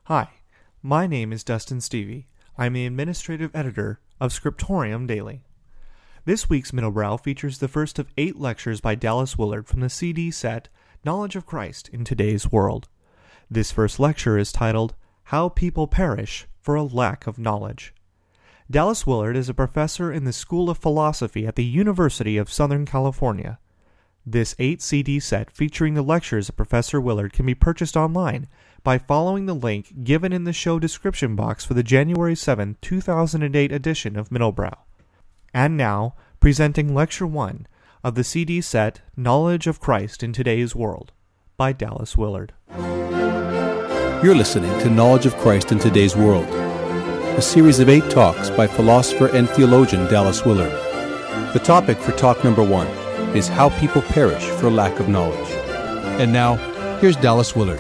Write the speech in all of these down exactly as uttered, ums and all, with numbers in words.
Hi, my name is Dustin Stevie. I'm the administrative editor of Scriptorium Daily. This week's Middlebrow features the first of eight lectures by Dallas Willard from the C D set Knowledge of Christ in Today's World. This first lecture is titled, How People Perish for a Lack of Knowledge. Dallas Willard is a professor in the School of Philosophy at the University of Southern California. This eight C D set featuring the lectures of Professor Willard can be purchased online by following the link given in the show description box for the January seventh, two thousand eight edition of Middlebrow. And now, presenting Lecture one of the C D set Knowledge of Christ in Today's World by Dallas Willard. You're listening to Knowledge of Christ in Today's World, a series of eight talks by philosopher and theologian Dallas Willard. The topic for talk number one is How People Perish for Lack of Knowledge. And now, here's Dallas Willard.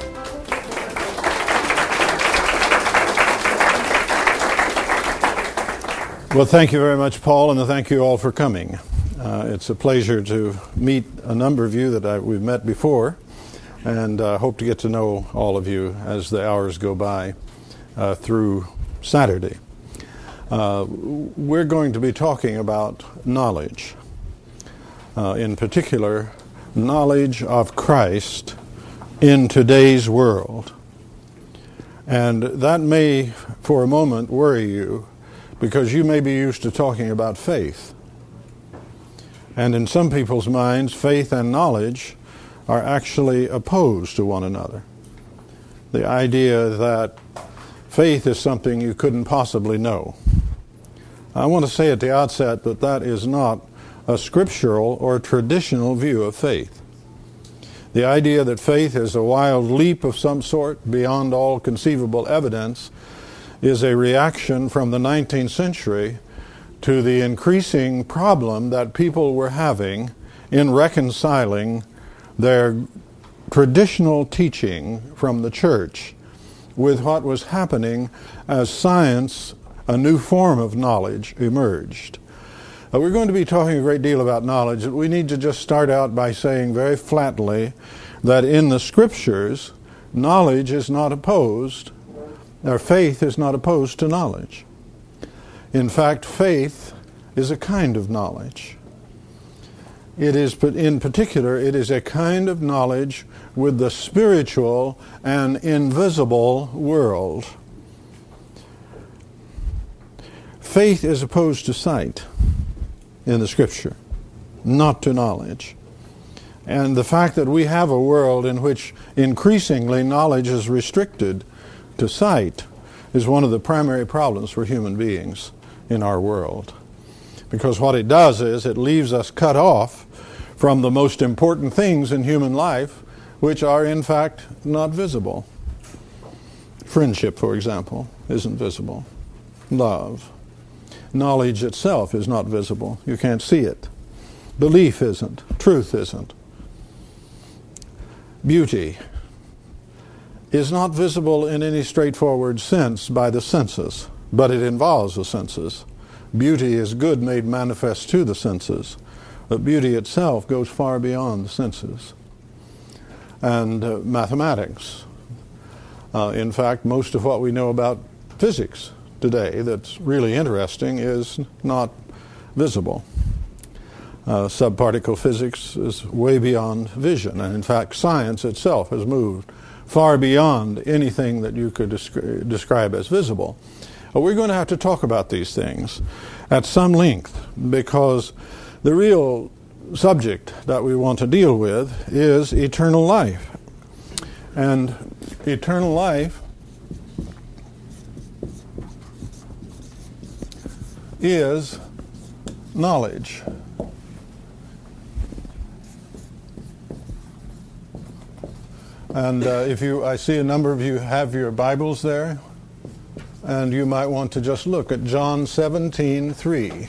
Well, thank you very much, Paul, and thank you all for coming. Uh, it's a pleasure to meet a number of you that I, we've met before, and uh, hope to get to know all of you as the hours go by uh, through Saturday. Uh, we're going to be talking about knowledge. Uh, in particular, knowledge of Christ in today's world. And that may, for a moment, worry you, because you may be used to talking about faith. And in some people's minds, faith and knowledge are actually opposed to one another. The idea that faith is something you couldn't possibly know. I want to say at the outset that that is not a scriptural or traditional view of faith. The idea that faith is a wild leap of some sort beyond all conceivable evidence is a reaction from the nineteenth century to the increasing problem that people were having in reconciling their traditional teaching from the church with what was happening as science, a new form of knowledge, emerged. Uh, we're going to be talking a great deal about knowledge. We need to just start out by saying very flatly that in the Scriptures, knowledge is not opposed, or faith is not opposed to knowledge. In fact, faith is a kind of knowledge. It is, in particular, it is a kind of knowledge with the spiritual and invisible world. Faith is opposed to sight in the Scripture, not to knowledge. And the fact that we have a world in which increasingly knowledge is restricted to sight is one of the primary problems for human beings in our world. Because what it does is it leaves us cut off from the most important things in human life, which are in fact not visible. Friendship, for example, isn't visible. Love. Knowledge itself is not visible. You can't see it. Belief isn't. Truth isn't. Beauty is not visible in any straightforward sense by the senses, but it involves the senses. Beauty is good made manifest to the senses, but beauty itself goes far beyond the senses. And uh, mathematics. Uh, in fact, most of what we know about physics today that's really interesting is not visible. Uh, subparticle physics is way beyond vision, and in fact science itself has moved far beyond anything that you could descri- describe as visible. But we're going to have to talk about these things at some length, because the real subject that we want to deal with is eternal life. And eternal life is knowledge. And uh, if you, I see a number of you have your Bibles there, and you might want to just look at John seventeen three.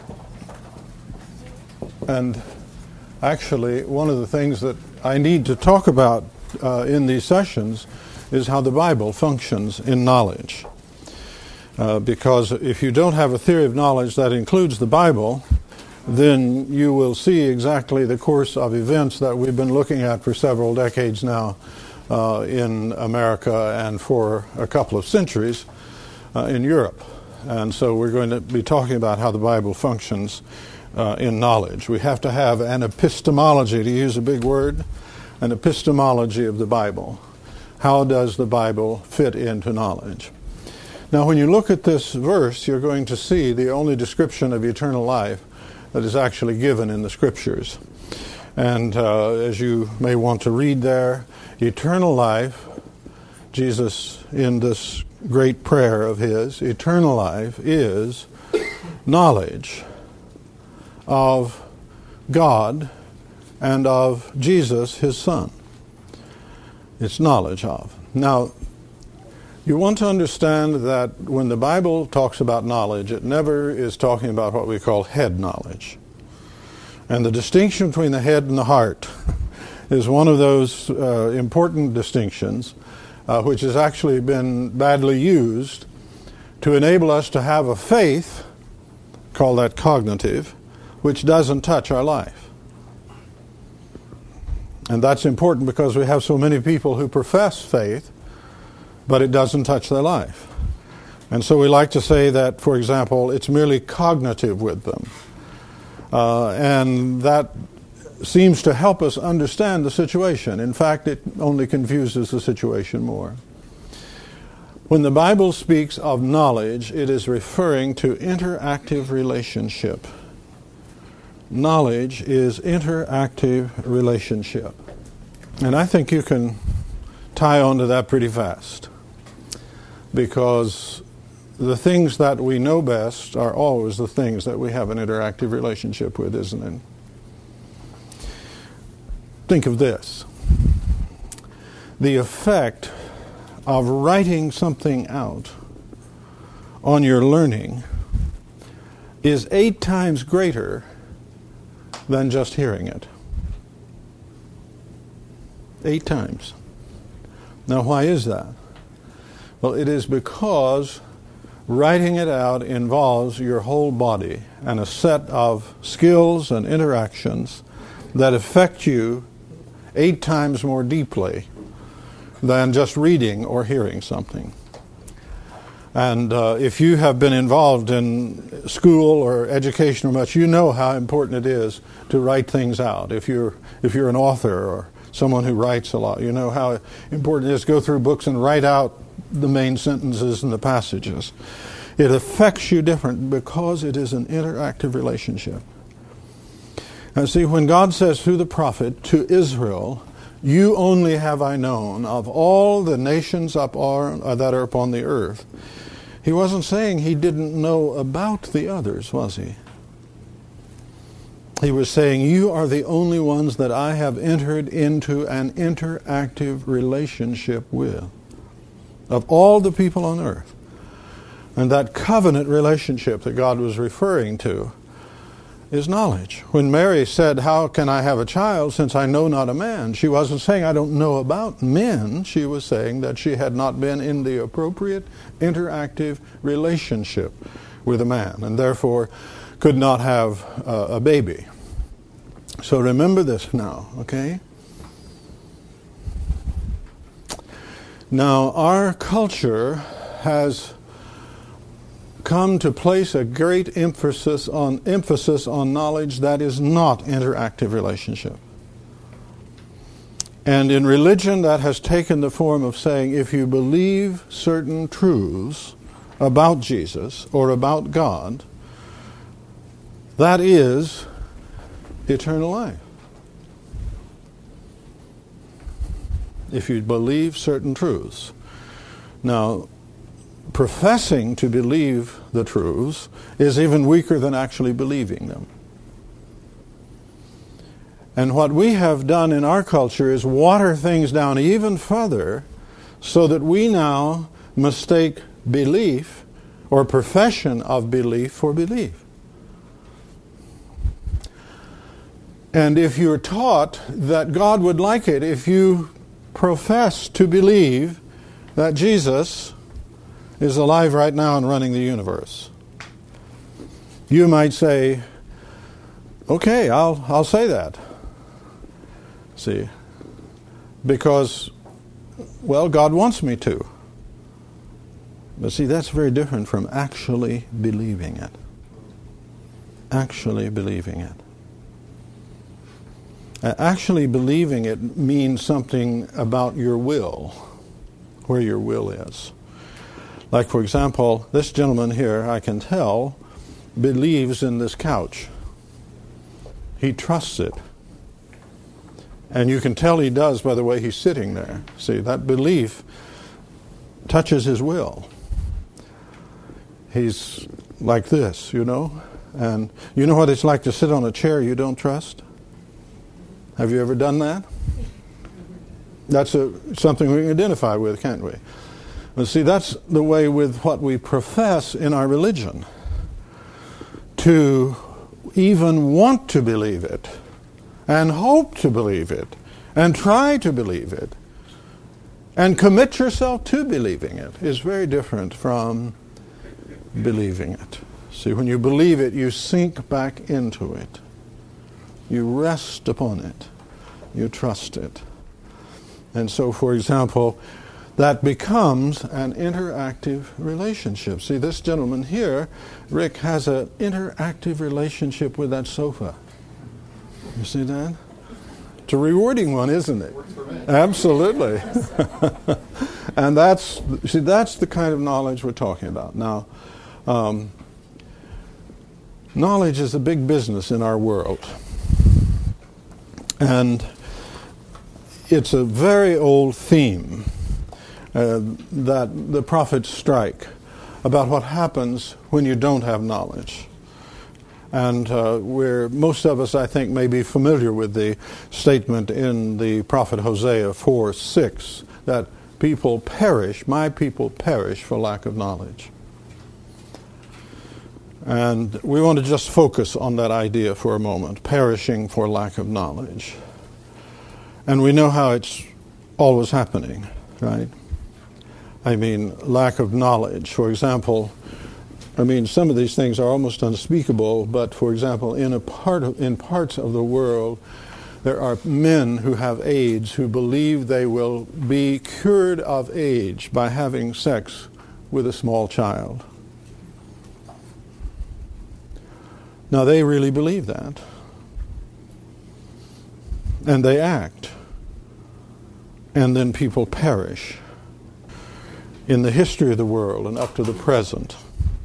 And actually, one of the things that I need to talk about uh, in these sessions is how the Bible functions in knowledge. Uh, because if you don't have a theory of knowledge that includes the Bible, then you will see exactly the course of events that we've been looking at for several decades now uh, in America and for a couple of centuries uh, in Europe. And so we're going to be talking about how the Bible functions uh, in knowledge. We have to have an epistemology, to use a big word, an epistemology of the Bible. How does the Bible fit into knowledge? Now, when you look at this verse, you're going to see the only description of eternal life that is actually given in the Scriptures. And uh, as you may want to read there, eternal life, Jesus in this great prayer of his, eternal life is knowledge of God and of Jesus, his Son. It's knowledge of. Now, you want to understand that when the Bible talks about knowledge, it never is talking about what we call head knowledge. And the distinction between the head and the heart is one of those uh, important distinctions uh, which has actually been badly used to enable us to have a faith, call that cognitive, which doesn't touch our life. And that's important because we have so many people who profess faith, but it doesn't touch their life. And so we like to say that, for example, it's merely cognitive with them. Uh, and that seems to help us understand the situation. In fact, it only confuses the situation more. When the Bible speaks of knowledge, it is referring to interactive relationship. Knowledge is interactive relationship. And I think you can tie on to that pretty fast, because the things that we know best are always the things that we have an interactive relationship with, isn't it? Think of this. The effect of writing something out on your learning is eight times greater than just hearing it. Eight times. Now, why is that? Well, it is because writing it out involves your whole body and a set of skills and interactions that affect you eight times more deeply than just reading or hearing something. And uh, if you have been involved in school or education or much, you know how important it is to write things out. If you're if you're an author or someone who writes a lot, you know how important it is to go through books and write out the main sentences and the passages. It affects you different because it is an interactive relationship. Now see, when God says through the prophet to Israel, "You only have I known of all the nations up are, uh, that are upon the earth," he wasn't saying he didn't know about the others, was he? He was saying, you are the only ones that I have entered into an interactive relationship with, of all the people on earth. And that covenant relationship that God was referring to is knowledge. When Mary said, "How can I have a child since I know not a man?" she wasn't saying, "I don't know about men." She was saying that she had not been in the appropriate interactive relationship with a man, and therefore could not have uh, a baby. So remember this now, okay? Now, our culture has come to place a great emphasis on emphasis on knowledge that is not interactive relationship. And in religion, that has taken the form of saying, if you believe certain truths about Jesus or about God, that is eternal life. If you believe certain truths. Now, professing to believe the truths is even weaker than actually believing them. And what we have done in our culture is water things down even further so that we now mistake belief or profession of belief for belief. And if you're taught that God would like it if you profess to believe that Jesus is alive right now and running the universe, you might say, okay, I'll I'll say that. See, because well, God wants me to. But see, that's very different from actually believing it. Actually believing it. Uh, actually believing it means something about your will, where your will is. Like, for example, this gentleman here, I can tell, believes in this couch. He trusts it. And you can tell he does by the way he's sitting there. See, that belief touches his will. He's like this, you know. And you know what it's like to sit on a chair you don't trust? Have you ever done that? That's a, something we can identify with, can't we? But see, that's the way with what we profess in our religion. To even want to believe it, and hope to believe it, and try to believe it, and commit yourself to believing it is very different from believing it. See, when you believe it, you sink back into it. You rest upon it. You trust it. And so, for example, that becomes an interactive relationship. See, this gentleman here, Rick, has an interactive relationship with that sofa. You see that? It's a rewarding one, isn't it? Absolutely. And that's, see, that's the kind of knowledge we're talking about. Now, um, knowledge is a big business in our world. And it's a very old theme uh, that the prophets strike about what happens when you don't have knowledge. And uh, we're, most of us, I think, may be familiar with the statement in the prophet Hosea four six that people perish, my people perish for lack of knowledge. And we want to just focus on that idea for a moment, perishing for lack of knowledge. And we know how it's always happening, right? I mean, lack of knowledge. For example, I mean, some of these things are almost unspeakable, but for example, in a part of, in parts of the world, there are men who have AIDS who believe they will be cured of AIDS by having sex with a small child. Now, they really believe that. And they act. And then people perish. In the history of the world and up to the present,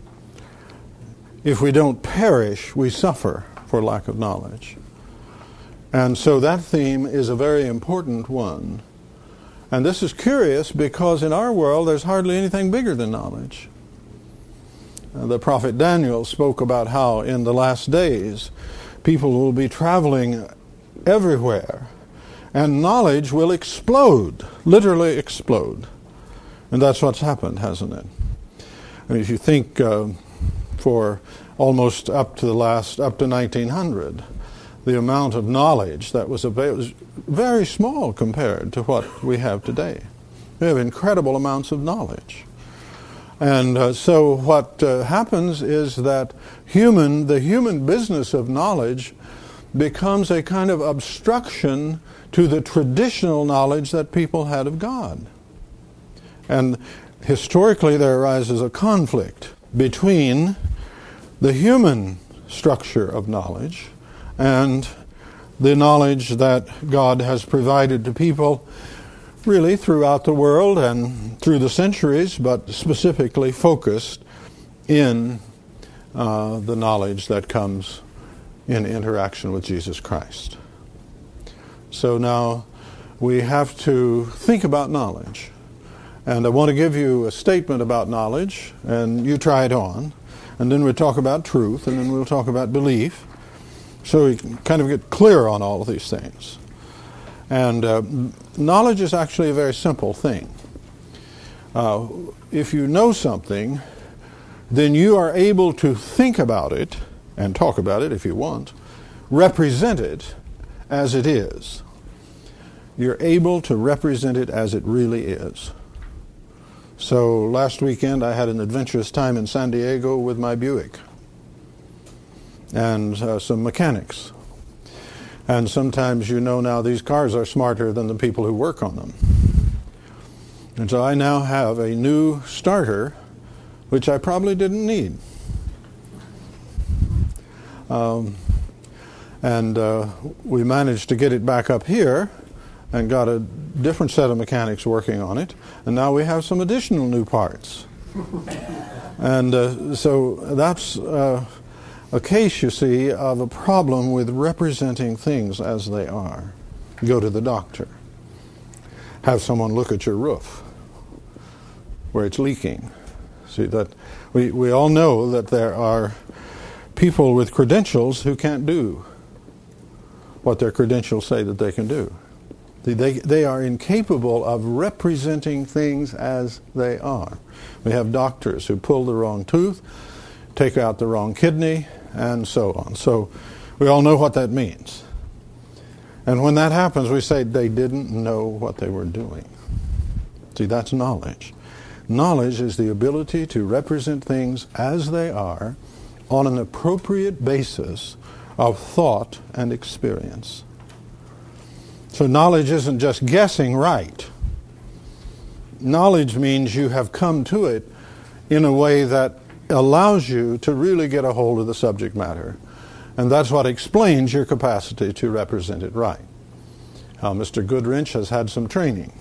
if we don't perish, we suffer for lack of knowledge. And so that theme is a very important one. And this is curious because in our world there's hardly anything bigger than knowledge. Uh, the prophet Daniel spoke about how in the last days people will be traveling everywhere and knowledge will explode, literally explode. And that's what's happened, hasn't it? I mean, if you think uh, for almost up to the last, up to nineteen hundred, the amount of knowledge that was available was very small compared to what we have today. We have incredible amounts of knowledge. And uh, so what uh, happens is that human, the human business of knowledge becomes a kind of obstruction to the traditional knowledge that people had of God. And historically there arises a conflict between the human structure of knowledge and the knowledge that God has provided to people really throughout the world and through the centuries, but specifically focused in uh, the knowledge that comes in interaction with Jesus Christ. So now we have to think about knowledge. And I want to give you a statement about knowledge, and you try it on. And then we'll talk about truth, and then we'll talk about belief. So we can kind of get clear on all of these things. And uh, knowledge is actually a very simple thing. Uh, if you know something, then you are able to think about it, and talk about it if you want, represent it as it is. You're able to represent it as it really is. So last weekend I had an adventurous time in San Diego with my Buick and uh, some mechanics. And sometimes, you know, now these cars are smarter than the people who work on them. And so I now have a new starter, which I probably didn't need. Um, and uh, we managed to get it back up here and got a different set of mechanics working on it. And now we have some additional new parts. And uh, so that's uh, a case, you see, of a problem with representing things as they are. Go to the doctor. Have someone look at your roof where it's leaking. See, that we, we all know that there are people with credentials who can't do what their credentials say that they can do. They, they are incapable of representing things as they are. We have doctors who pull the wrong tooth, take out the wrong kidney, and so on. So we all know what that means. And when that happens, we say they didn't know what they were doing. See, that's knowledge. Knowledge is the ability to represent things as they are on an appropriate basis of thought and experience. So knowledge isn't just guessing right. Knowledge means you have come to it in a way that allows you to really get a hold of the subject matter. And that's what explains your capacity to represent it right. Now, Mister Goodrich has had some training.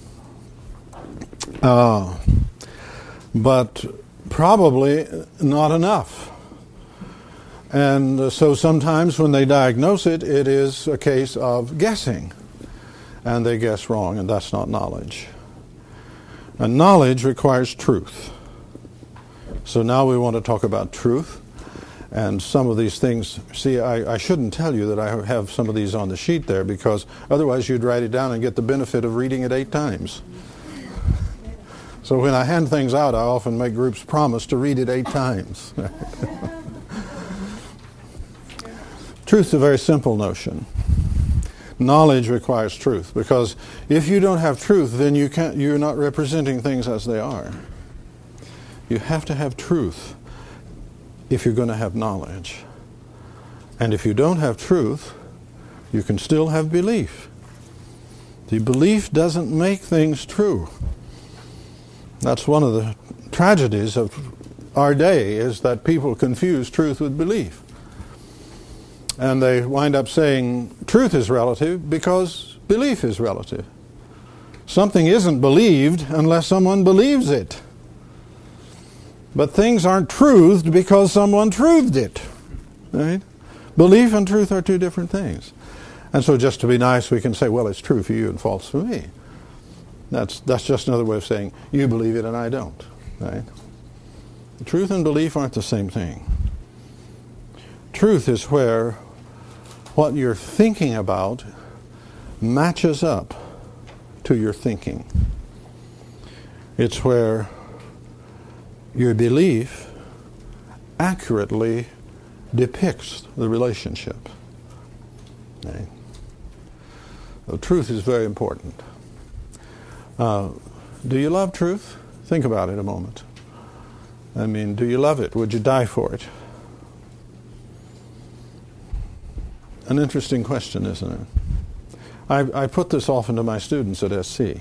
Uh, but probably not enough. And uh, so sometimes when they diagnose it, it is a case of guessing. And they guess wrong, and that's not knowledge. And knowledge requires truth. So now we want to talk about truth. And some of these things, see, I, I shouldn't tell you that I have some of these on the sheet there, because otherwise you'd write it down and get the benefit of reading it eight times. So when I hand things out, I often make groups promise to read it eight times. Truth is a very simple notion. Knowledge requires truth, because if you don't have truth, then you can't, you're not representing things as they are. You have to have truth if you're going to have knowledge. And if you don't have truth, you can still have belief. The belief doesn't make things true. That's one of the tragedies of our day, is that people confuse truth with belief. And they wind up saying truth is relative because belief is relative. Something isn't believed unless someone believes it. But things aren't truthed because someone truthed it. Right? Belief and truth are two different things. And so just to be nice, we can say, well, it's true for you and false for me. That's that's just another way of saying, you believe it and I don't. Right? Truth and belief aren't the same thing. Truth is where what you're thinking about matches up to your thinking. It's where your belief accurately depicts the relationship. Okay? So truth is very important. Uh, do you love truth? Think about it a moment. I mean, do you love it? Would you die for it? An interesting question, isn't it? I, I put this often to my students at S C.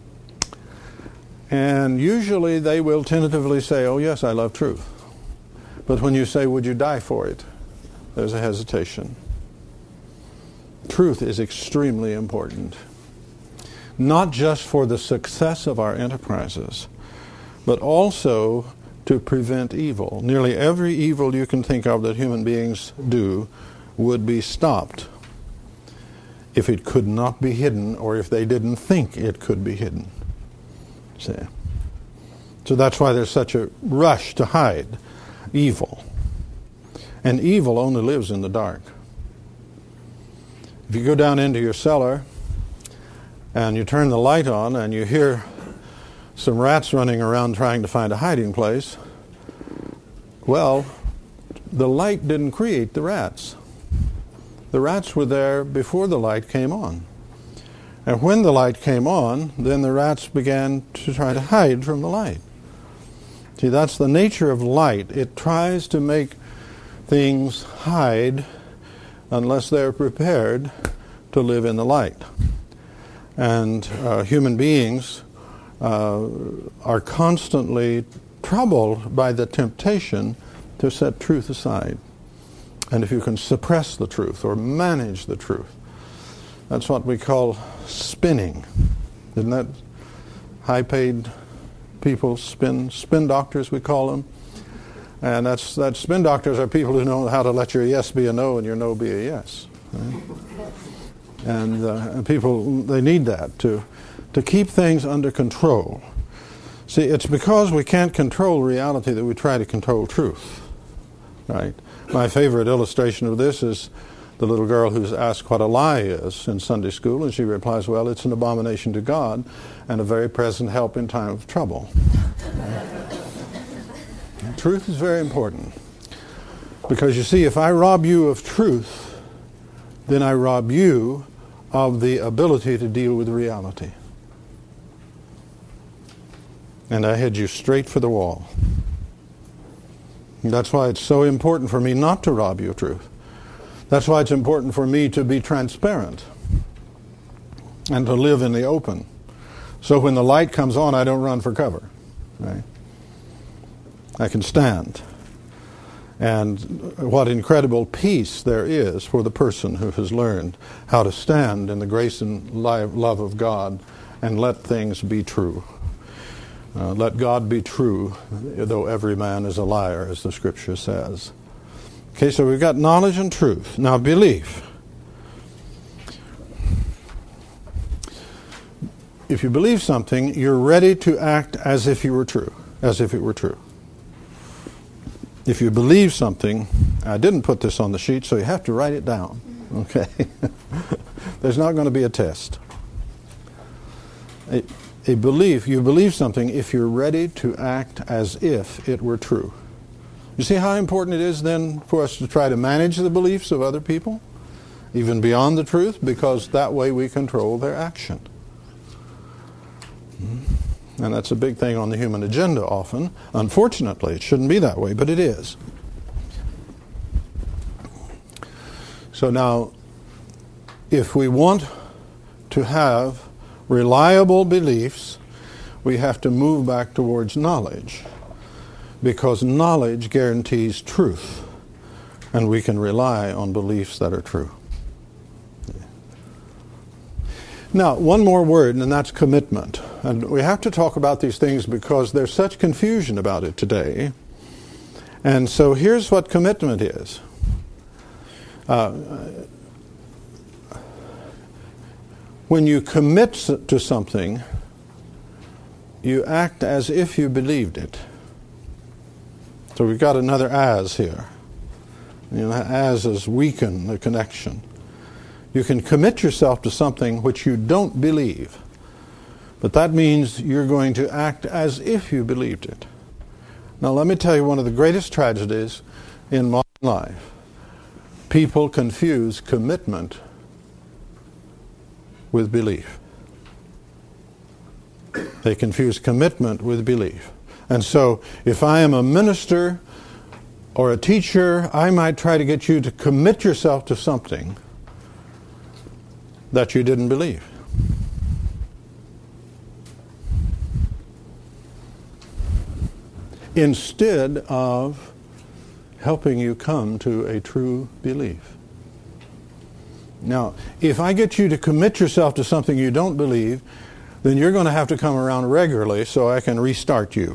And usually they will tentatively say, oh yes, I love truth. But when you say, would you die for it? There's a hesitation. Truth is extremely important. Not just for the success of our enterprises, but also to prevent evil. Nearly every evil you can think of that human beings do would be stopped if it could not be hidden, or if they didn't think it could be hidden. See? So that's why there's such a rush to hide evil. And evil only lives in the dark. If you go down into your cellar and you turn the light on and you hear some rats running around trying to find a hiding place, well, the light didn't create the rats. The rats were there before the light came on. And when the light came on, then the rats began to try to hide from the light. See, that's the nature of light. It tries to make things hide unless they're prepared to live in the light. And uh, human beings uh, are constantly troubled by the temptation to set truth aside. And if you can suppress the truth or manage the truth, that's what we call spinning. Isn't that high-paid people, spin spin doctors we call them? And that's that spin doctors are people who know how to let your yes be a no and your no be a yes. Right? And, uh, and people, they need that to to keep things under control. See, it's because we can't control reality that we try to control truth. Right? My favorite illustration of this is the little girl who's asked what a lie is in Sunday school, and she replies, well, it's an abomination to God and a very present help in time of trouble. Truth is very important. Because you see, if I rob you of truth, then I rob you of the ability to deal with reality. And I head you straight for the wall. And that's why it's so important for me not to rob you of truth. That's why it's important for me to be transparent and to live in the open. So when the light comes on, I don't run for cover. Right? I can stand. And what incredible peace there is for the person who has learned how to stand in the grace and love of God and let things be true. Uh, let God be true, though every man is a liar, as the Scripture says. Okay, so we've got knowledge and truth. Now, belief. If you believe something, you're ready to act as if you were true, as if it were true. If you believe something, I didn't put this on the sheet, so you have to write it down. Okay? There's not going to be a test. A, a belief, you believe something if you're ready to act as if it were true. You see how important it is then for us to try to manage the beliefs of other people, even beyond the truth, because that way we control their action. And that's a big thing on the human agenda often. Unfortunately, it shouldn't be that way, but it is. So now, if we want to have reliable beliefs, we have to move back towards knowledge, because knowledge guarantees truth, and we can rely on beliefs that are true. Now, one more word, and that's commitment. And we have to talk about these things because there's such confusion about it today. And so here's what commitment is. Uh, when you commit to something, you act as if you believed it. So we've got another as here. You know, as is weaken the connection. You can commit yourself to something which you don't believe, but that means you're going to act as if you believed it. Now let me tell you one of the greatest tragedies in modern life. People confuse commitment with belief. They confuse commitment with belief. And so if I am a minister or a teacher, I might try to get you to commit yourself to something that you didn't believe. Instead of helping you come to a true belief. Now, if I get you to commit yourself to something you don't believe, then you're going to have to come around regularly so I can restart you.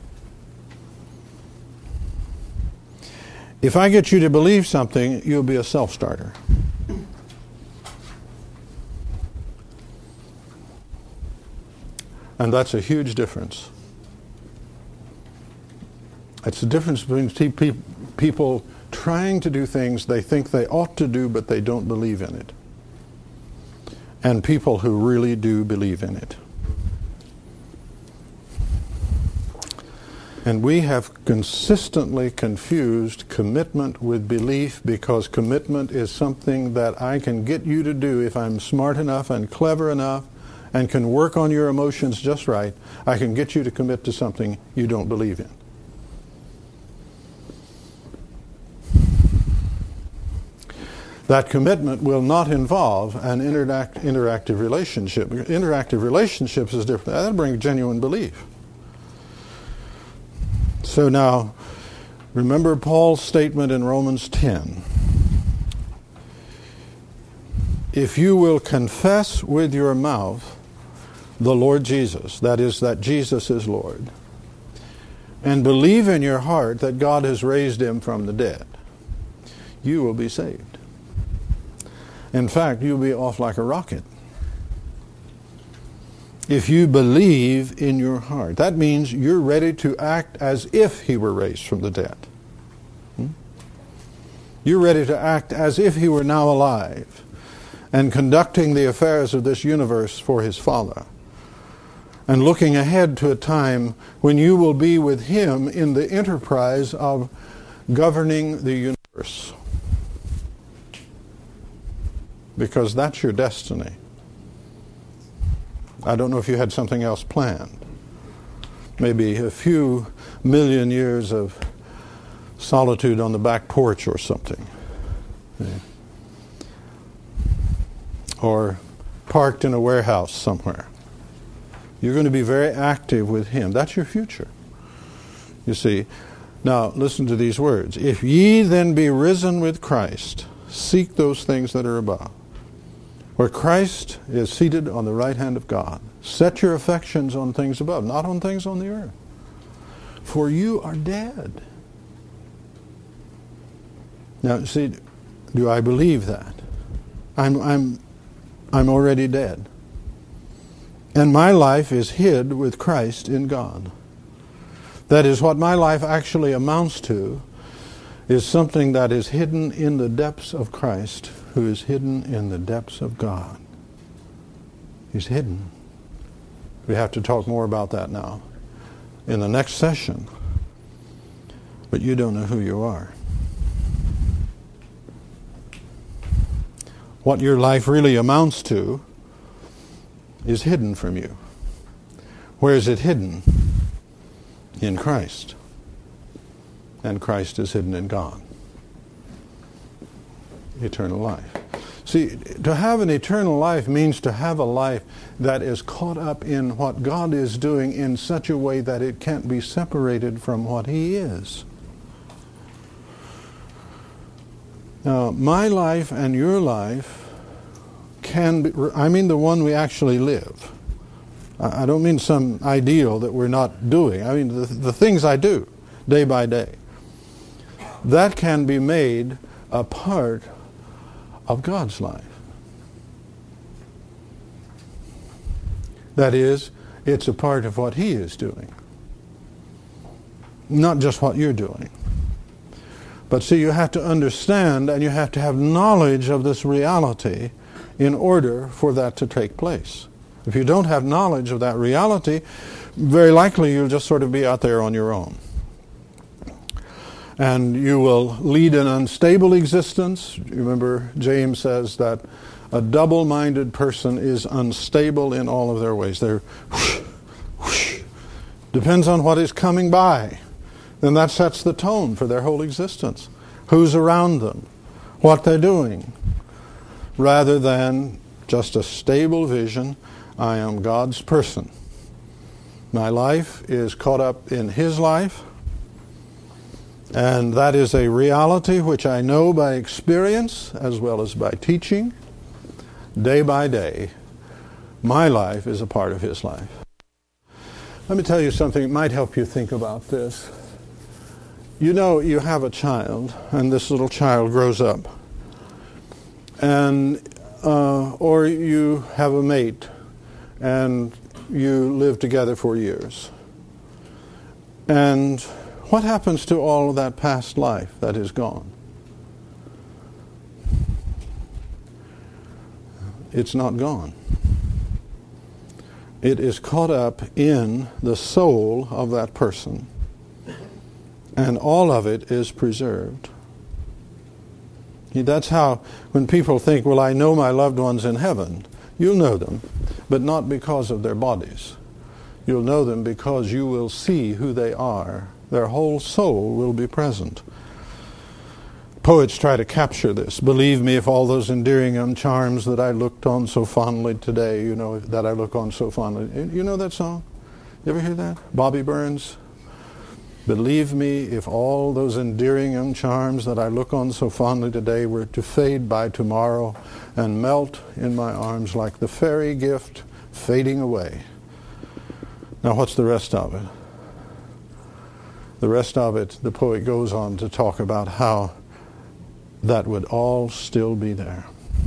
If I get you to believe something, you'll be a self-starter. And that's a huge difference. It's the difference between pe- people trying to do things they think they ought to do, but they don't believe in it, and people who really do believe in it. And we have consistently confused commitment with belief, because commitment is something that I can get you to do if I'm smart enough and clever enough and can work on your emotions just right. I can get you to commit to something you don't believe in. That commitment will not involve an interact, interactive relationship. Interactive relationships is different. That'll bring genuine belief. So now, remember Paul's statement in Romans ten. If you will confess with your mouth the Lord Jesus, that is, that Jesus is Lord, and believe in your heart that God has raised him from the dead, you will be saved. In fact, you'll be off like a rocket. If you believe in your heart, that means you're ready to act as if he were raised from the dead. Hmm? You're ready to act as if he were now alive and conducting the affairs of this universe for his Father, and looking ahead to a time when you will be with him in the enterprise of governing the universe. Because that's your destiny. I don't know if you had something else planned. Maybe a few million years of solitude on the back porch or something. Yeah. Or parked in a warehouse somewhere. You're going to be very active with him. That's your future. You see. Now, listen to these words. If ye then be risen with Christ, seek those things that are above, where Christ is seated on the right hand of God. Set your affections on things above, not on things on the earth. For you are dead. Now, see, do I believe that? I'm, I'm, I'm already dead. And my life is hid with Christ in God. That is, what my life actually amounts to is something that is hidden in the depths of Christ, who is hidden in the depths of God. He's hidden. We have to talk more about that now in the next session. But you don't know who you are. What your life really amounts to is hidden from you. Where is it hidden? In Christ. And Christ is hidden in God. Eternal life. See, to have an eternal life means to have a life that is caught up in what God is doing in such a way that it can't be separated from what he is. Now, my life and your life can be, I mean the one we actually live. I don't mean some ideal that we're not doing. I mean the, the things I do day by day. That can be made a part of God's life. That is, it's a part of what he is doing. Not just what you're doing. But see, you have to understand and you have to have knowledge of this reality in order for that to take place. If you don't have knowledge of that reality, very likely you'll just sort of be out there on your own. And you will lead an unstable existence. Remember, James says that a double-minded person is unstable in all of their ways. They're whoosh, whoosh. Depends on what is coming by. Then that sets the tone for their whole existence. Who's around them, what they're doing, rather than just a stable vision. I am God's person. My life is caught up in his life, and that is a reality which I know by experience as well as by teaching. Day by day, my life is a part of his life. Let me tell you something that might help you think about this. You know, you have a child, and this little child grows up, and uh, or you have a mate, and you live together for years. And what happens to all of that past life that is gone? It's not gone. It is caught up in the soul of that person. And all of it is preserved. That's how, when people think, well, I know my loved ones in heaven, you'll know them, but not because of their bodies. You'll know them because you will see who they are. Their whole soul will be present. Poets try to capture this. Believe me, if all those endearing young charms that I looked on so fondly today, you know, that I look on so fondly. You know that song? You ever hear that? Bobby Burns. Believe me, if all those endearing young charms that I look on so fondly today were to fade by tomorrow and melt in my arms like the fairy gift fading away. Now what's the rest of it? The rest of it, the poet goes on to talk about how that would all still be there.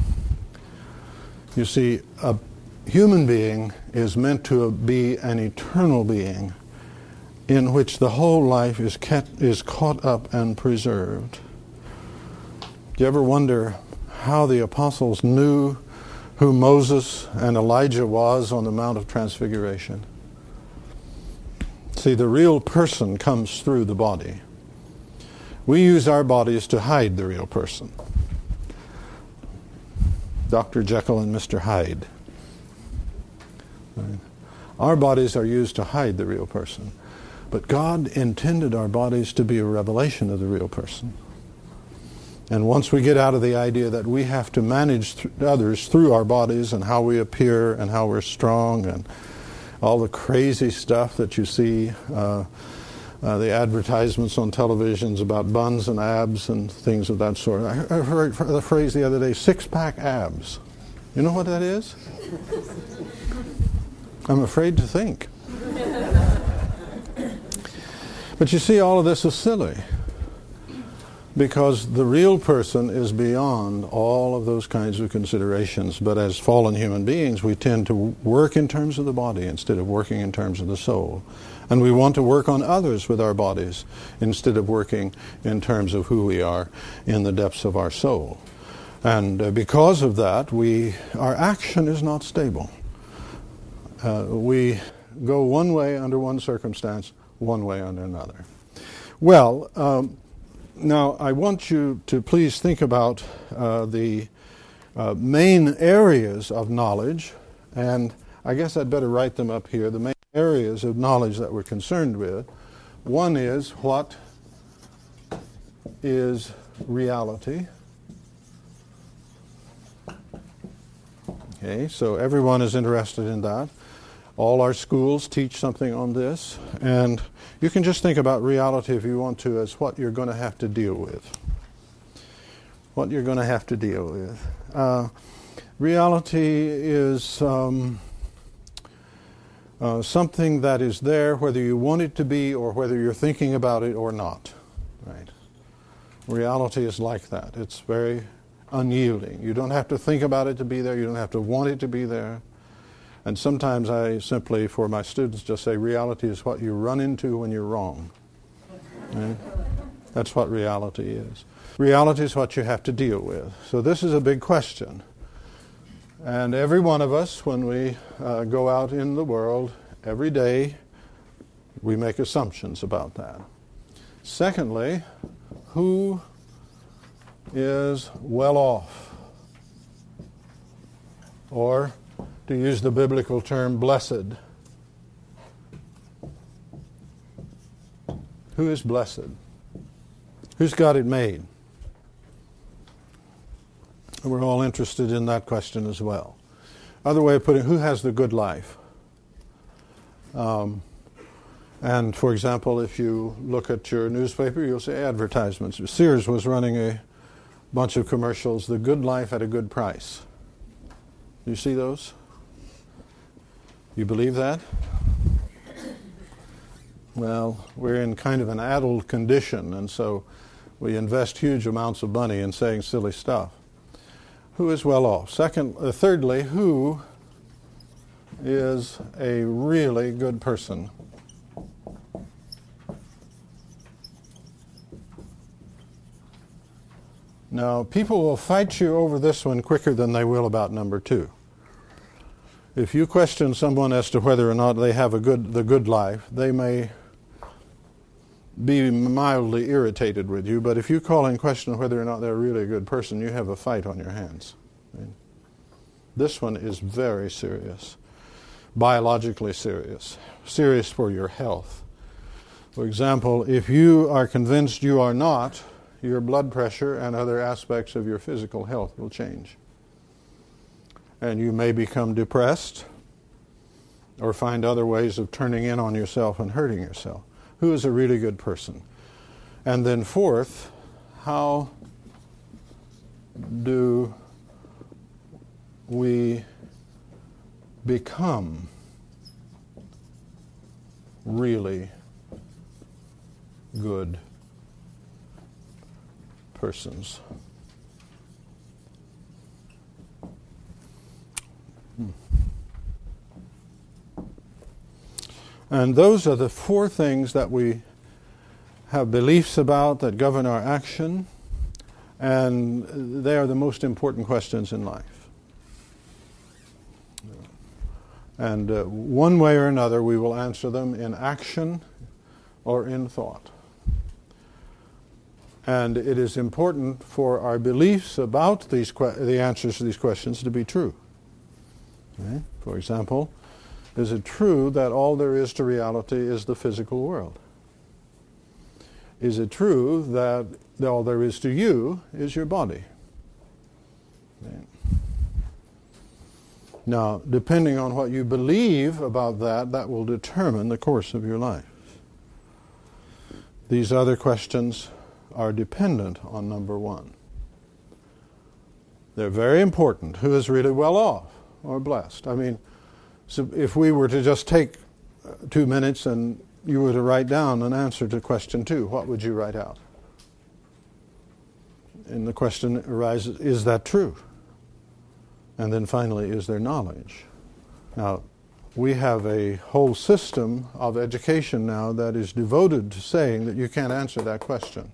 You see, a human being is meant to be an eternal being in which the whole life is kept, is caught up and preserved. Do you ever wonder how the apostles knew who Moses and Elijah was on the Mount of Transfiguration? See, the real person comes through the body. We use our bodies to hide the real person. Doctor Jekyll and Mister Hyde. Right? Our bodies are used to hide the real person. But God intended our bodies to be a revelation of the real person. And once we get out of the idea that we have to manage th- others through our bodies and how we appear and how we're strong and all the crazy stuff that you see, uh, Uh, the advertisements on televisions about buns and abs and things of that sort. I I heard the phrase the other day, six-pack abs. You know what that is? I'm afraid to think. But you see, all of this is silly because the real person is beyond all of those kinds of considerations. But as fallen human beings, we tend to work in terms of the body instead of working in terms of the soul. And we want to work on others with our bodies instead of working in terms of who we are in the depths of our soul. And uh, because of that, we our action is not stable. Uh, we go one way under one circumstance, one way under another. Well, um, now I want you to please think about uh, the uh, main areas of knowledge, and I guess I'd better write them up here. The main areas of knowledge that we're concerned with. One is, what is reality? Okay, so everyone is interested in that. All our schools teach something on this, and you can just think about reality if you want to as what you're going to have to deal with. What you're going to have to deal with. Uh, reality is um, Uh, something that is there whether you want it to be or whether you're thinking about it or not. Right? Reality is like that. It's very unyielding. You don't have to think about it to be there. You don't have to want it to be there. And sometimes I simply, for my students, just say reality is what you run into when you're wrong. Right? That's what reality is. Reality is what you have to deal with. So this is a big question. And every one of us, when we uh, go out in the world, every day, we make assumptions about that. Secondly, who is well off? Or, to use the biblical term, blessed. Who is blessed? Who's got it made? We're all interested in that question as well. Other way of putting it, who has the good life? Um, and for example, if you look at your newspaper, you'll see advertisements. Sears was running a bunch of commercials, the good life at a good price. Do you see those? You believe that? Well, we're in kind of an addled condition, and so we invest huge amounts of money in saying silly stuff. Who is well off? Second, uh, thirdly, who is a really good person? Now, people will fight you over this one quicker than they will about number two. If you question someone as to whether or not they have a good, the good life, they may be mildly irritated with you, but if you call in question whether or not they're really a good person, you have a fight on your hands. This one is very serious, biologically serious, serious for your health. For example, if you are convinced you are not your blood pressure and other aspects of your physical health will change. And you may become depressed or find other ways of turning in on yourself and hurting yourself. Who is a really good person? And then fourth, how do we become really good persons? Hmm. And those are the four things that we have beliefs about that govern our action, and they are the most important questions in life. And uh, one way or another, we will answer them in action or in thought. And it is important for our beliefs about these que- the answers to these questions to be true. Okay? For example, is it true that all there is to reality is the physical world? Is it true that all there is to you is your body? Okay. Now, depending on what you believe about that, that will determine the course of your life. These other questions are dependent on number one. They're very important. Who is really well off or blessed? I mean, so if we were to just take two minutes and you were to write down an answer to question two, what would you write out? And the question arises, is that true? And then finally, is there knowledge? Now, we have a whole system of education now that is devoted to saying that you can't answer that question.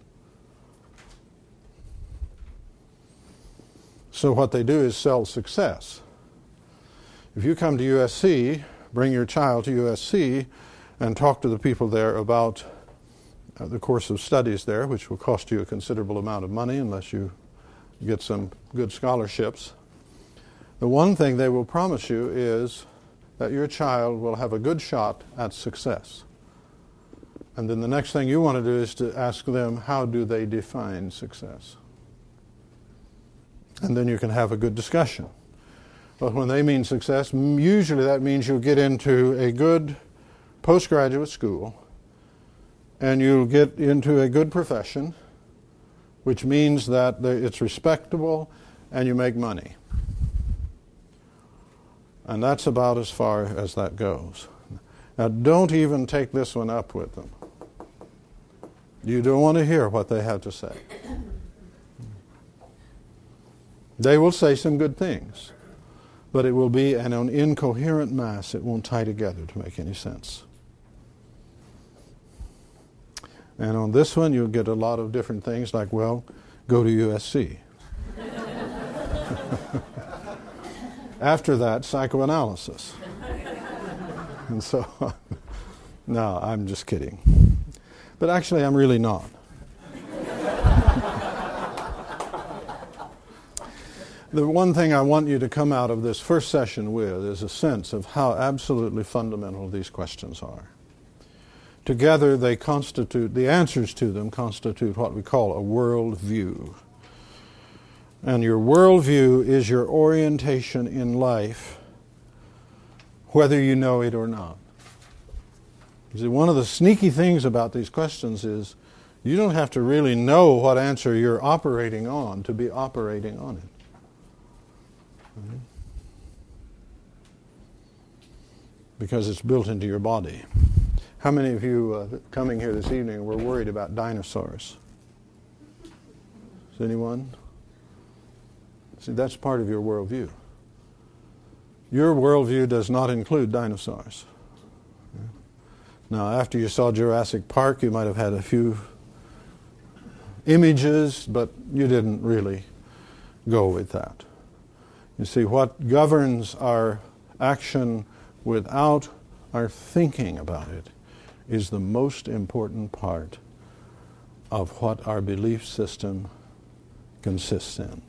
So what they do is sell success. If you come to U S C, bring your child to U S C, and talk to the people there about uh, the course of studies there, which will cost you a considerable amount of money unless you get some good scholarships. The one thing they will promise you is that your child will have a good shot at success. And then the next thing you want to do is to ask them, how do they define success? And then you can have a good discussion. But when they mean success, usually that means you'll get into a good postgraduate school and you'll get into a good profession, which means that it's respectable and you make money. And that's about as far as that goes. Now, don't even take this one up with them. You don't want to hear what they have to say. They will say some good things, but it will be an incoherent mass. It won't tie together to make any sense. And on this one, you'll get a lot of different things like, well, go to U S C. After that, psychoanalysis. And so on. No, I'm just kidding. But actually, I'm really not. The one thing I want you to come out of this first session with is a sense of how absolutely fundamental these questions are. Together, they constitute, the answers to them constitute what we call a worldview. And your worldview is your orientation in life, whether you know it or not. You see, one of the sneaky things about these questions is you don't have to really know what answer you're operating on to be operating on it. Mm-hmm. Because it's built into your body. How many of you uh, coming here this evening were worried about dinosaurs? Is anyone? See, that's part of your worldview. Your worldview does not include dinosaurs. Now, after you saw Jurassic Park, you might have had a few images, but you didn't really go with that. You see, what governs our action without our thinking about it is the most important part of what our belief system consists in.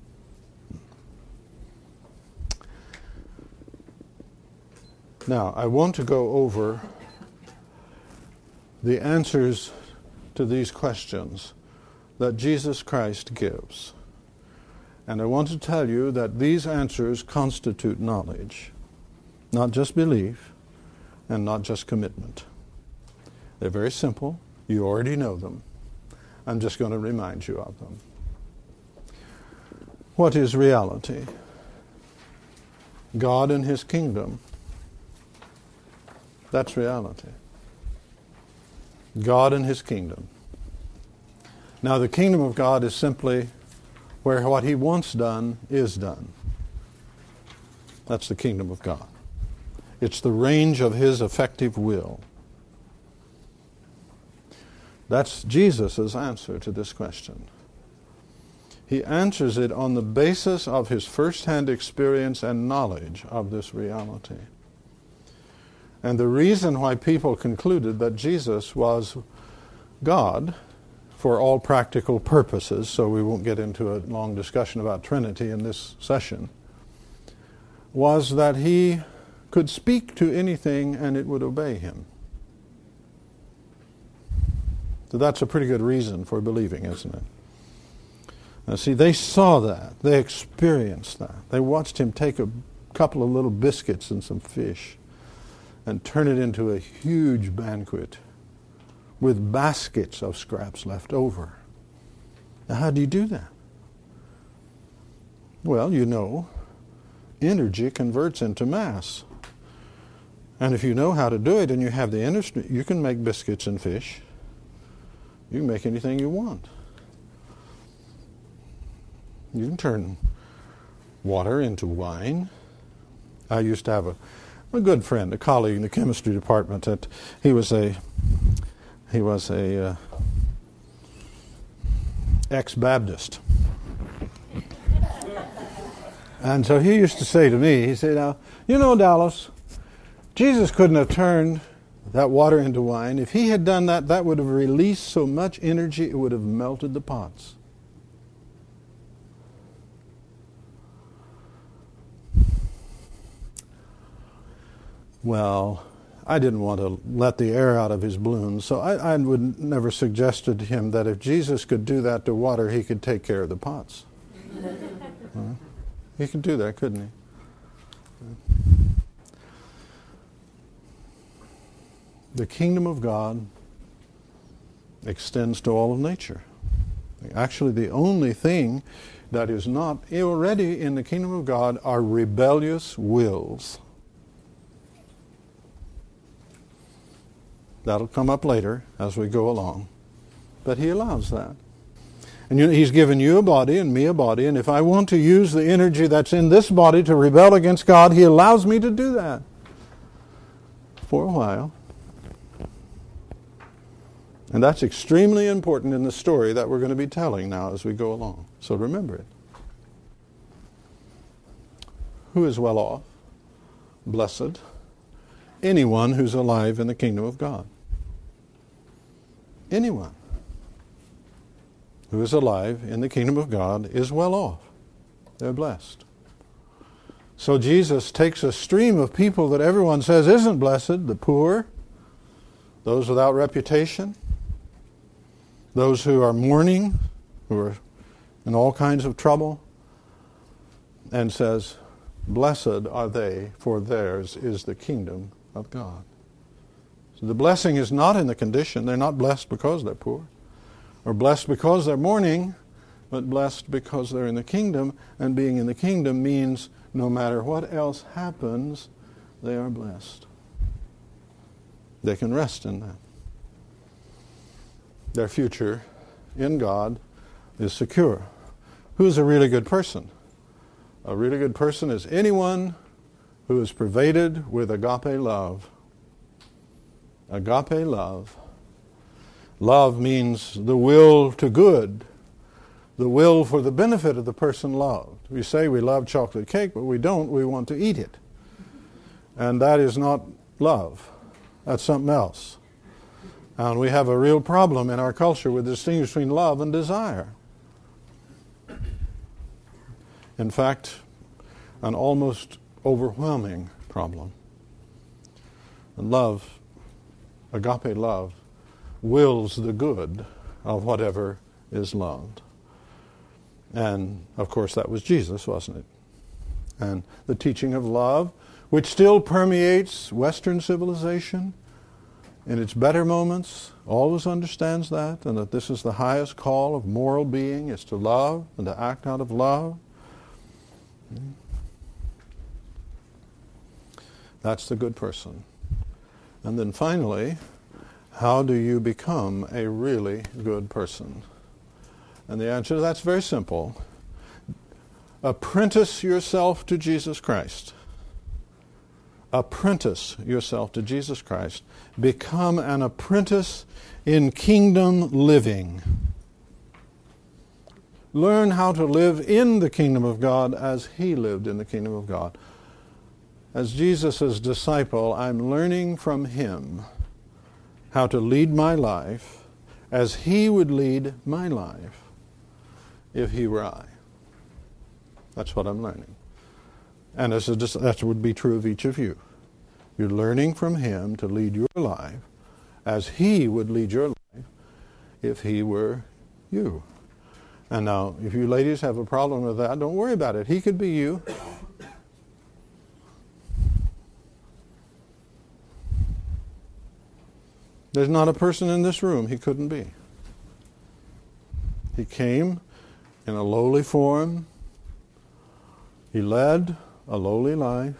Now, I want to go over the answers to these questions that Jesus Christ gives. And I want to tell you that these answers constitute knowledge, not just belief and not just commitment. They're very simple. You already know them. I'm just going to remind you of them. What is reality? God and His kingdom. That's reality. God and His kingdom. Now, the kingdom of God is simply where what He wants done is done. That's the kingdom of God. It's the range of His effective will. That's Jesus' answer to this question. He answers it on the basis of his first-hand experience and knowledge of this reality. And the reason why people concluded that Jesus was God for all practical purposes, so we won't get into a long discussion about Trinity in this session, was that He could speak to anything and it would obey Him. So that's a pretty good reason for believing, isn't it? Now see, they saw that. They experienced that. They watched Him take a couple of little biscuits and some fish and turn it into a huge banquet with baskets of scraps left over. Now, how do you do that? Well, you know, energy converts into mass. And if you know how to do it and you have the industry, you can make biscuits and fish. You can make anything you want. You can turn water into wine. I used to have a, a good friend, a colleague in the chemistry department. That he was a he was a uh, ex-Baptist, and so he used to say to me, he said, "Now, you know, Dallas, Jesus couldn't have turned that water into wine. If He had done that, that would have released so much energy it would have melted the pots." Well, I didn't want to let the air out of his balloon, so I, I would never suggested to him that if Jesus could do that to water, He could take care of the pots. uh, he could do that, couldn't He? The kingdom of God extends to all of nature. Actually, the only thing that is not already in the kingdom of God are rebellious wills. That'll come up later as we go along. But He allows that. And you know, He's given you a body and me a body, and if I want to use the energy that's in this body to rebel against God, He allows me to do that for a while. And that's extremely important in the story that we're going to be telling now as we go along. So remember it. Who is well off? Blessed. Anyone who's alive in the kingdom of God. Anyone who is alive in the kingdom of God is well off. They're blessed. So Jesus takes a stream of people that everyone says isn't blessed, the poor, those without reputation, those who are mourning, who are in all kinds of trouble, and says, "Blessed are they, for theirs is the kingdom of God." So the blessing is not in the condition. They're not blessed because they're poor, or blessed because they're mourning, but blessed because they're in the kingdom, and being in the kingdom means no matter what else happens, they are blessed. They can rest in that. Their future in God is secure. Who's a really good person? A really good person is anyone who is pervaded with agape love. Agape love. Love means the will to good, the will for the benefit of the person loved. We say we love chocolate cake, but we don't. We want to eat it. And that is not love. That's something else. And we have a real problem in our culture with distinguishing between love and desire. In fact, an almost overwhelming problem. And love, agape love, wills the good of whatever is loved. And, of course, that was Jesus, wasn't it? And the teaching of love, which still permeates Western civilization in its better moments, always understands that, and that this is the highest call of moral being, is to love and to act out of love. That's the good person. And then finally, how do you become a really good person? And the answer to that's very simple. Apprentice yourself to Jesus Christ. Apprentice yourself to Jesus Christ. Become an apprentice in kingdom living. Learn how to live in the kingdom of God as He lived in the kingdom of God. As Jesus' disciple, I'm learning from Him how to lead my life as He would lead my life if He were I. That's what I'm learning. And as a, that would be true of each of you. You're learning from Him to lead your life as He would lead your life if He were you. And now, if you ladies have a problem with that, don't worry about it. He could be you. There's not a person in this room He couldn't be. He came in a lowly form. He led a lowly life.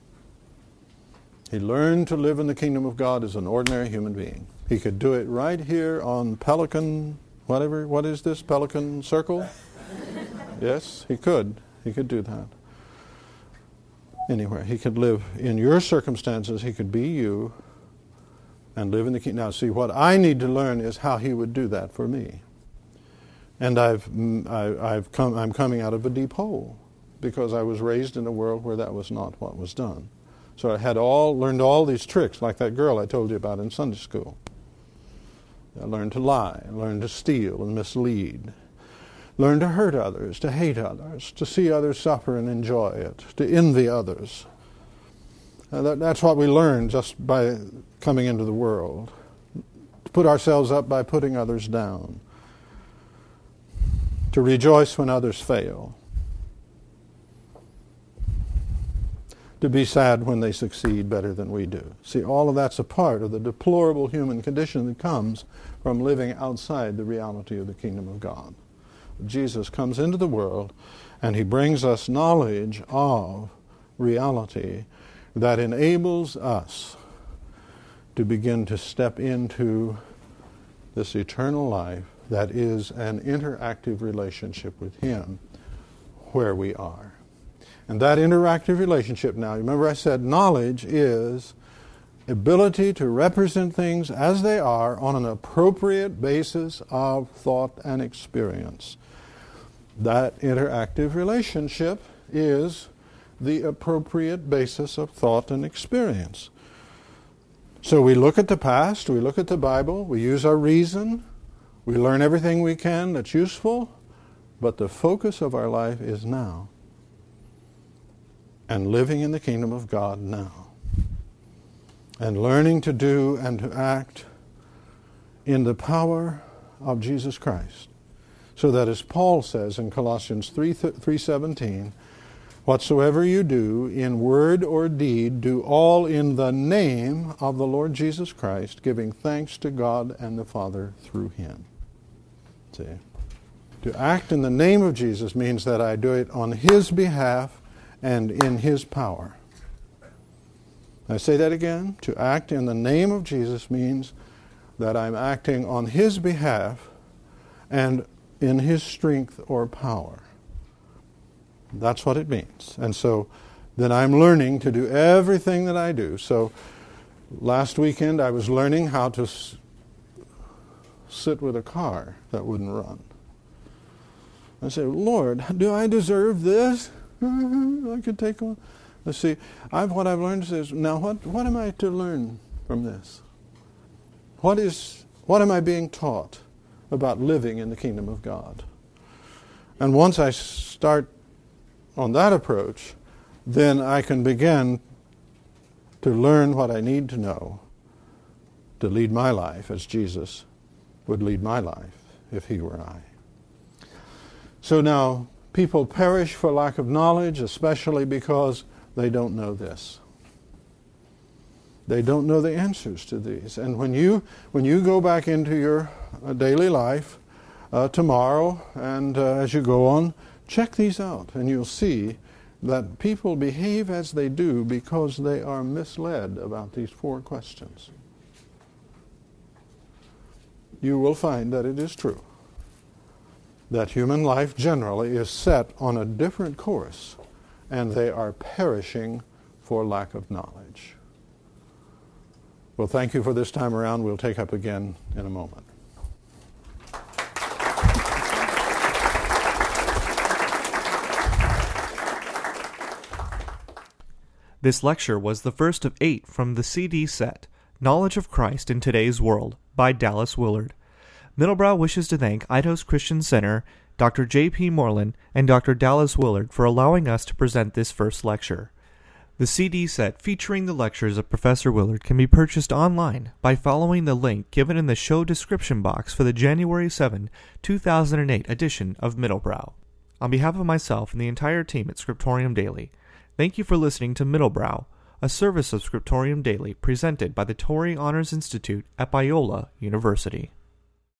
He learned to live in the kingdom of God as an ordinary human being. He could do it right here on Pelican, whatever, what is this, Pelican Circle? Yes, he could. He could do that. Anywhere. He could live in your circumstances. He could be you and live in the kingdom. Now, see, what I need to learn is how He would do that for me. And I've, I, I've come, I'm coming out of a deep hole because I was raised in a world where that was not what was done. So I had all learned all these tricks, like that girl I told you about in Sunday school. I learned to lie, I learned to steal and mislead, learned to hurt others, to hate others, to see others suffer and enjoy it, to envy others. Uh, that, that's what we learned just by coming into the world. To put ourselves up by putting others down. To rejoice when others fail. To be sad when they succeed better than we do. See, all of that's a part of the deplorable human condition that comes from living outside the reality of the kingdom of God. Jesus comes into the world and He brings us knowledge of reality that enables us to begin to step into this eternal life that is an interactive relationship with Him where we are. And that interactive relationship now, remember I said knowledge is ability to represent things as they are on an appropriate basis of thought and experience. That interactive relationship is the appropriate basis of thought and experience. So we look at the past, we look at the Bible, we use our reason, we learn everything we can that's useful, but the focus of our life is now. And living in the kingdom of God now. And learning to do and to act in the power of Jesus Christ. So that as Paul says in Colossians three seventeen, whatsoever you do in word or deed, do all in the name of the Lord Jesus Christ, giving thanks to God and the Father through Him. See? To act in the name of Jesus means that I do it on His behalf and in His power. I say that again. To act in the name of Jesus means that I'm acting on His behalf and in His strength or power. That's what it means. And so then I'm learning to do everything that I do. So last weekend I was learning how to s- sit with a car that wouldn't run. I said, Lord, do I deserve this? I could take one. Let's see. I've, what I've learned is, now what, what am I to learn from this? What is, what am I being taught about living in the kingdom of God? And once I start on that approach, then I can begin to learn what I need to know to lead my life as Jesus would lead my life if He were I. So now, people perish for lack of knowledge, especially because they don't know this. They don't know the answers to these. And when you when you go back into your uh, daily life uh, tomorrow, and uh, as you go on, check these out, and you'll see that people behave as they do because they are misled about these four questions. You will find that it is true that human life generally is set on a different course, and they are perishing for lack of knowledge. Well, thank you for this time around. We'll take up again in a moment. This lecture was the first of eight from the C D set, Knowledge of Christ in Today's World, by Dallas Willard. Middlebrow wishes to thank Eidos Christian Center, Doctor J P Moreland, and Doctor Dallas Willard for allowing us to present this first lecture. The C D set featuring the lectures of Professor Willard can be purchased online by following the link given in the show description box for the January seventh, two thousand eight edition of Middlebrow. On behalf of myself and the entire team at Scriptorium Daily, thank you for listening to Middlebrow, a service of Scriptorium Daily presented by the Torrey Honors Institute at Biola University.